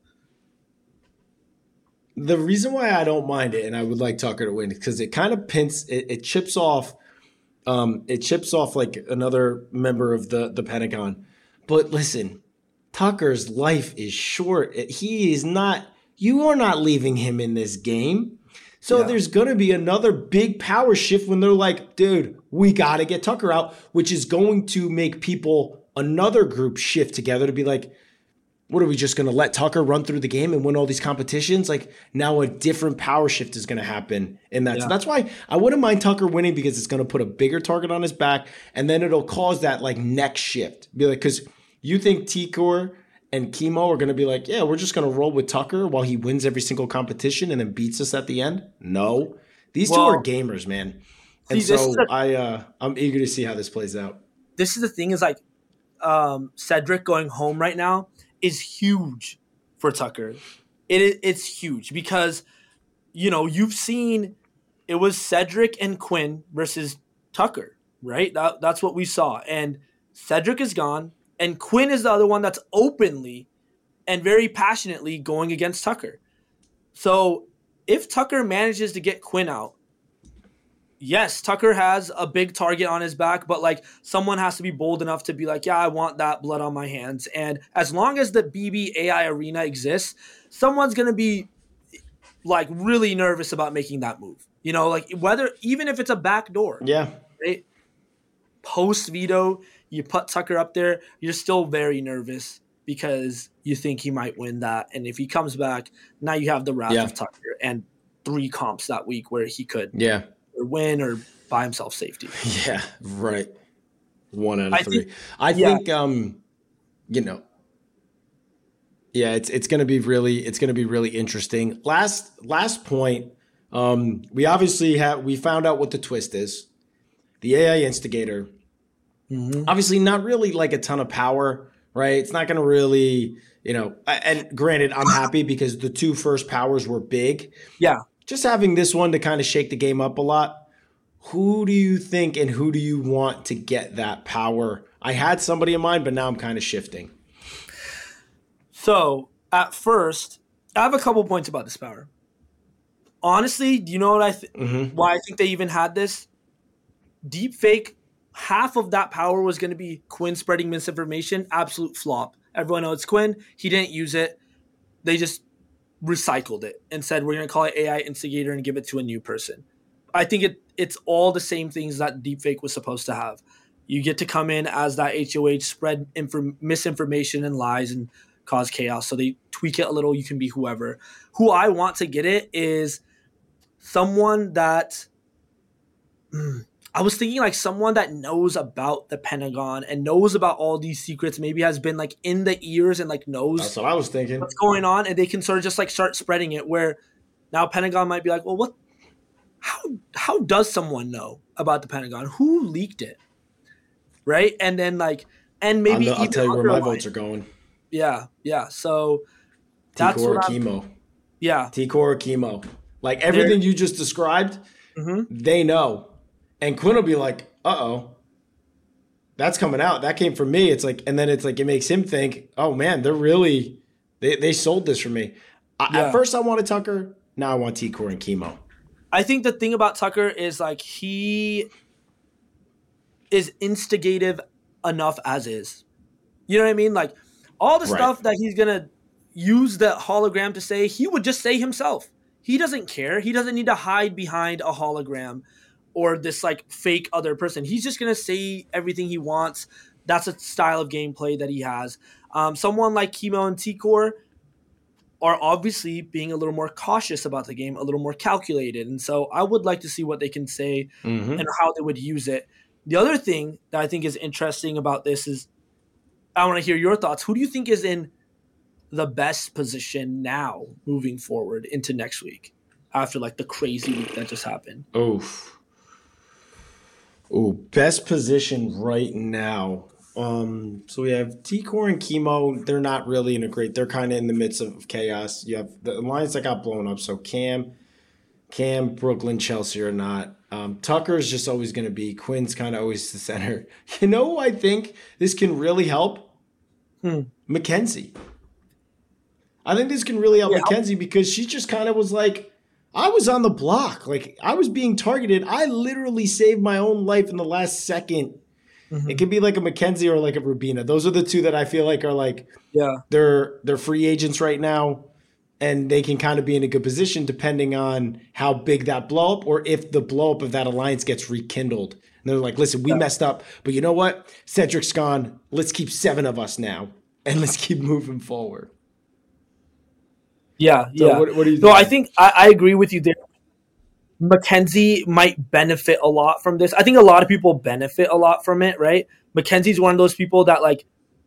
The reason why I don't mind it and I would like Tucker to win is because it kind of pins, it, it chips off, um, it chips off like another member of the, the Pentagon. But listen, Tucker's life is short. He is not, you are not leaving him in this game. So yeah. there's going to be another big power shift when they're like, dude, we got to get Tucker out, which is going to make people, another group shift together to be like, what are we just going to let Tucker run through the game and win all these competitions? Like now a different power shift is going to happen in that. Yeah. So that's why I wouldn't mind Tucker winning because it's going to put a bigger target on his back. And then it'll cause that like next shift. Be like, because you think T-Core and Chemo are going to be like, yeah, we're just going to roll with Tucker while he wins every single competition and then beats us at the end? No. These well, two are gamers, man. And see, so a, I, uh, I'm eager to see how this plays out. This is the thing is like um, Cedric going home right now is huge for Tucker. It It's huge because, you know, you've seen it was Cedric and Quinn versus Tucker, right? That, that's what we saw. And Cedric is gone. And Quinn is the other one that's openly and very passionately going against Tucker. So if Tucker manages to get Quinn out, yes, Tucker has a big target on his back, but like someone has to be bold enough to be like, yeah, I want that blood on my hands. And as long as the B B A I arena exists, someone's going to be like really nervous about making that move. You know, like whether, even if it's a back door. Yeah. Right? Post veto, you put Tucker up there, you're still very nervous because you think he might win that. And if he comes back, now you have the wrath yeah. of Tucker and three comps that week where he could. Yeah. Or win or buy himself safety. Yeah, right. One out of I three. think, I yeah. think, um, you know, yeah, it's it's gonna be really it's gonna be really interesting. Last last point, um, we obviously have we found out what the twist is. The A I instigator, mm-hmm. obviously not really like a ton of power, right? It's not gonna really, you know. And granted, I'm happy because the two first powers were big. Yeah. Just having this one to kind of shake the game up a lot. Who do you think and who do you want to get that power? I had somebody in mind, but now I'm kind of shifting. So at first, I have a couple points about this power. Honestly, do you know what I th- mm-hmm. why I think they even had this? Deepfake, half of that power was going to be Quinn spreading misinformation. Absolute flop. Everyone knows it's Quinn. He didn't use it. They just recycled it and said we're going to call it A I instigator and give it to a new person. I think it it's all the same things that deepfake was supposed to have. You get to come in as that H O H, spread inf- misinformation and lies and cause chaos. So they tweak it a little. You can be whoever. Who I want to get it is someone that mm, I was thinking like someone that knows about the Pentagon and knows about all these secrets, maybe has been like in the ears and like knows That's what I was thinking. what's going on, and they can sort of just like start spreading it where now Pentagon might be like, well, what, how, how does someone know about the Pentagon? Who leaked it? Right. And then like, and maybe the, I'll even tell you where my underline. votes are going. Yeah. Yeah. So that's T-Core what or chemo. Yeah. T-Core or chemo. Like everything They're, you just described, mm-hmm. they know. And Quinn will be like, uh-oh, that's coming out. That came from me. It's like, and then it's like, it makes him think, oh man, they're really, they, they sold this for me. I, yeah. At first I wanted Tucker. Now I want T-Core and chemo. I think the thing about Tucker is like, he is instigative enough as is. You know what I mean? Like all the right. stuff that he's going to use the hologram to say, he would just say himself. He doesn't care. He doesn't need to hide behind a hologram or this like fake other person. He's just going to say everything he wants. That's a style of gameplay that he has. Um, someone like Chemo and T-Core are obviously being a little more cautious about the game, a little more calculated. And so I would like to see what they can say mm-hmm. and how they would use it. The other thing that I think is interesting about this is I want to hear your thoughts. Who do you think is in the best position now moving forward into next week after like the crazy week that just happened? Oof. Oh, best position right now. Um, so we have T-Core and Chemo. They're not really in a great. They're kind of in the midst of chaos. You have the alliance that got blown up. So Cam, Cam, Brooklyn, Chelsea are not. Um, Tucker is just always going to be. Quinn's kind of always the center. You know who I think this can really help? Hmm. Mackenzie. I think this can really help yeah. Mackenzie because she just kind of was like, I was on the block. Like, I was being targeted. I literally saved my own life in the last second. Mm-hmm. It could be like a Mackenzie or like a Rubina. Those are the two that I feel like are like, yeah, they're they're free agents right now, and they can kind of be in a good position depending on how big that blow up or if the blow up of that alliance gets rekindled. And they're like, listen, we yeah. messed up, but you know what? Cedric's gone. Let's keep seven of us now, and let's keep moving forward. Yeah, so yeah. What, what do you think? No, I think I, I agree with you there. Mackenzie might benefit a lot from this. I think a lot of people benefit a lot from it, right? Mackenzie's one of those people that like,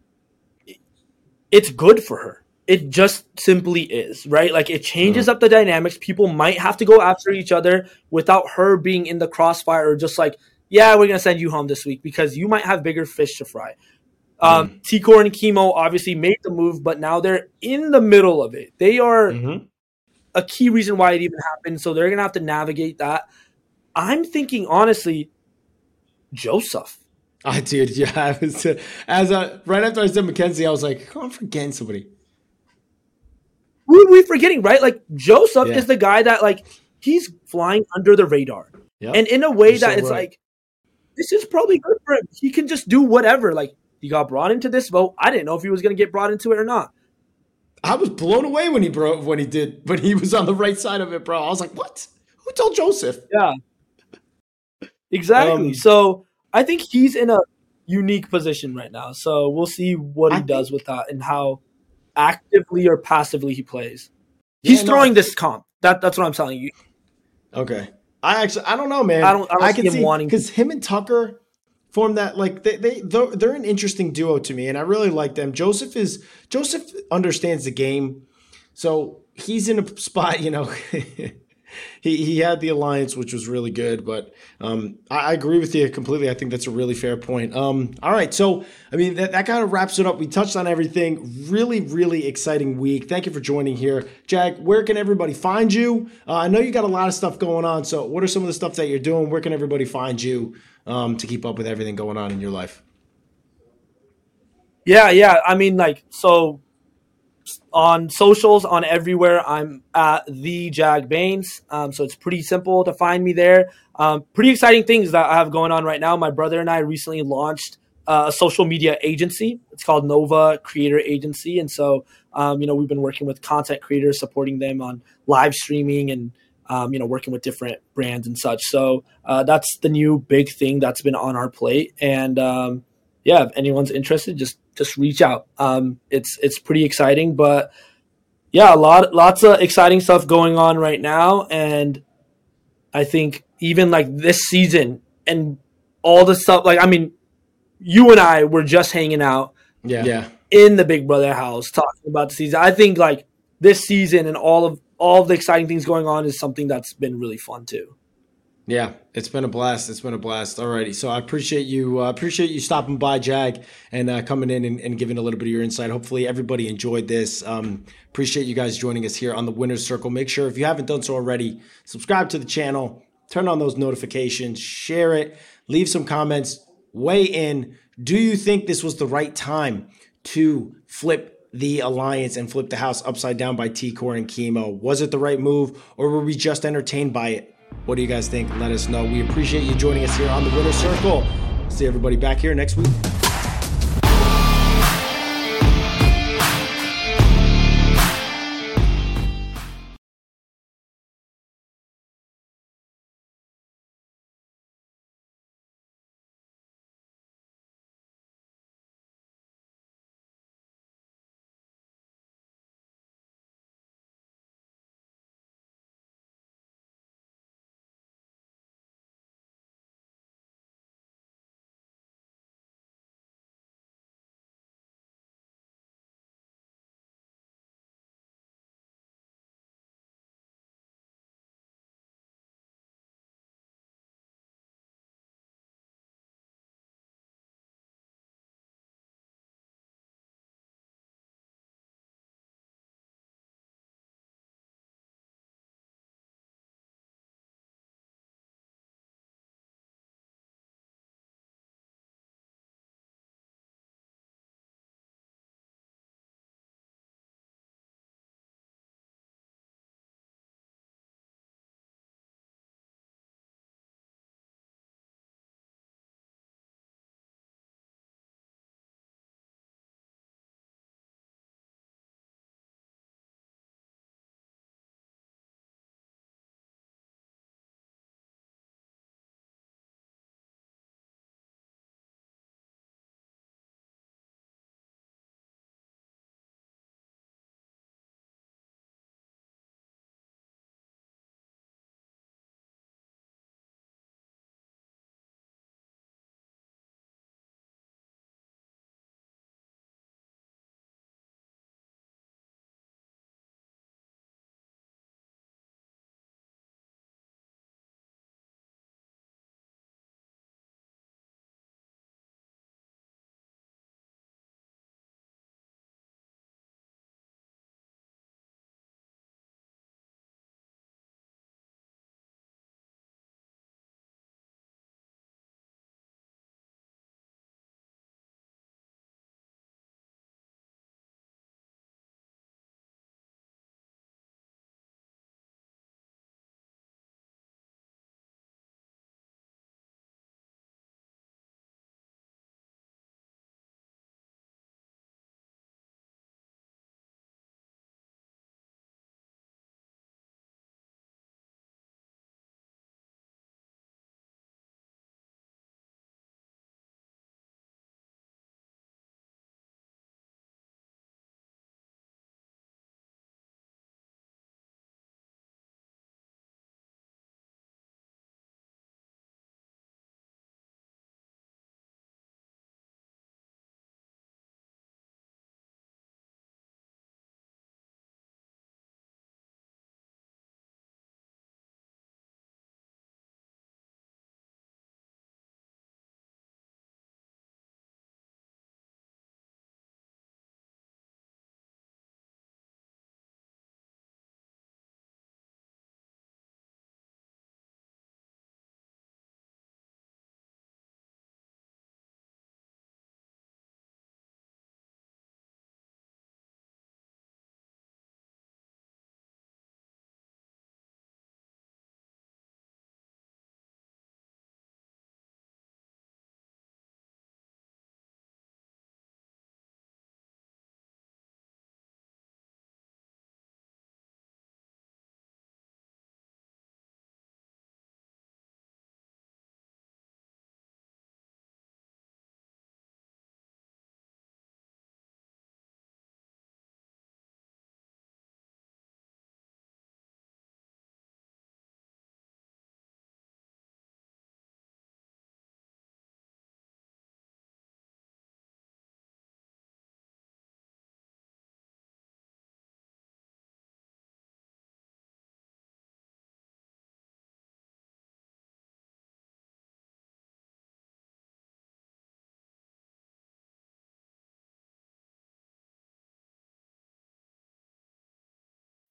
it's good for her. It just simply is, right? Like it changes mm-hmm. up the dynamics. People might have to go after each other without her being in the crossfire or just like, yeah, we're going to send you home this week because you might have bigger fish to fry. Um, mm. T-Core and Chemo obviously made the move, but now they're in the middle of it. They are mm-hmm. a key reason why it even happened, so they're going to have to navigate that. I'm thinking, honestly, Joseph. I did, yeah. I was, uh, as a, right after I said Mackenzie, I was like, oh, I'm forgetting somebody. Who are we forgetting, right? Like, Joseph yeah. is the guy that, like, he's flying under the radar. Yep. And in a way You're that so it's right. like, this is probably good for him. He can just do whatever. Like, he got brought into this vote. I didn't know if he was going to get brought into it or not. I was blown away when he bro when he did when he was on the right side of it, bro. I was like, what? Who told Joseph? Yeah, exactly. Um, So I think he's in a unique position right now. So we'll see what he I does think- with that and how actively or passively he plays. Yeah, He's no, throwing I- this comp. That that's what I'm telling you. Okay. I actually I don't know, man. I don't- I don't see can him see wanting- because him and Tucker form that like they they they're, they're an interesting duo to me, and I really like them. Joseph is Joseph understands the game, so he's in a spot. You know, he he had the alliance, which was really good. But um, I, I agree with you completely. I think that's a really fair point. Um, all right, so I mean that, that kind of wraps it up. We touched on everything. Really, really exciting week. Thank you for joining here, Jag. Where can everybody find you? Uh, I know you got a lot of stuff going on. So what are some of the stuff that you're doing? Where can everybody find you um, to keep up with everything going on in your life? Yeah, yeah. I mean, like, so on socials, on everywhere, I'm at the Jag Baines. Um, so it's pretty simple to find me there. Um, pretty exciting things that I have going on right now. My brother and I recently launched uh, a social media agency. It's called Nova Creator Agency, and so um, you know we've been working with content creators, supporting them on live streaming and um, you know working with different brands and such. So uh, that's the new big thing that's been on our plate, and um, yeah, if anyone's interested, just just reach out. Um, it's it's pretty exciting, but yeah, a lot lots of exciting stuff going on right now, and I think even like this season and all the stuff. Like, I mean, you and I were just hanging out Yeah. Yeah. in the Big Brother house talking about the season. I think like this season and all of all of the exciting things going on is something that's been really fun too. Yeah, it's been a blast. It's been a blast. Alrighty, so I appreciate you. Uh, appreciate you stopping by, Jag, and uh, coming in and, and giving a little bit of your insight. Hopefully, everybody enjoyed this. Um, appreciate you guys joining us here on the Winner's Circle. Make sure if you haven't done so already, subscribe to the channel, turn on those notifications, share it, leave some comments, weigh in. Do you think this was the right time to flip the alliance and flip the house upside down by T-Core and Chemo? Was it the right move, or were we just entertained by it? What do you guys think? Let us know. We appreciate you joining us here on the Winner's Circle. See everybody back here next week.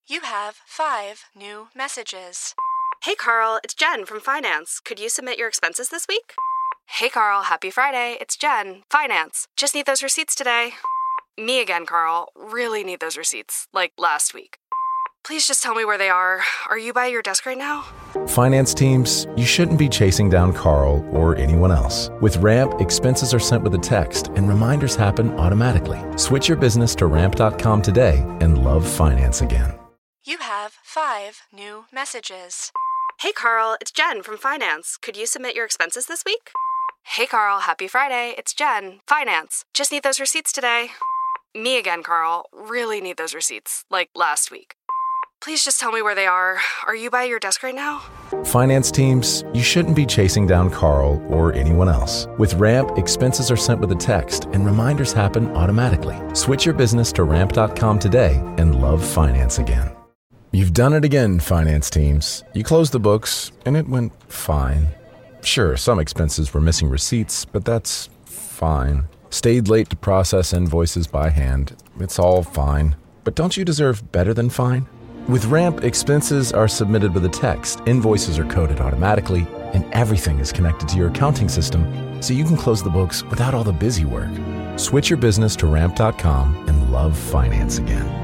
You have five new messages. Hey, Carl, it's Jen from Finance. Could you submit your expenses this week? Hey, Carl, happy Friday. It's Jen, Finance. Just need those receipts today. Me again, Carl. Really need those receipts, like last week. Please just tell me where they are. Are you by your desk right now? Finance teams, you shouldn't be chasing down Carl or anyone else. With Ramp, expenses are sent with a text and reminders happen automatically. Switch your business to ramp dot com today and love finance again. You have five new messages. Hey, Carl, it's Jen from Finance. Could you submit your expenses this week? Hey, Carl, happy Friday. It's Jen, Finance. Just need those receipts today. Me again, Carl. Really need those receipts, like last week. Please just tell me where they are. Are you by your desk right now? Finance teams, you shouldn't be chasing down Carl or anyone else. With Ramp, expenses are sent with a text and reminders happen automatically. Switch your business to ramp dot com today and love finance again. You've done it again, finance teams. You closed the books and it went fine. Sure, some expenses were missing receipts, but that's fine. Stayed late to process invoices by hand. It's all fine. But don't you deserve better than fine? With Ramp, expenses are submitted with a text, invoices are coded automatically, and everything is connected to your accounting system, so you can close the books without all the busy work. Switch your business to ramp dot com and love finance again.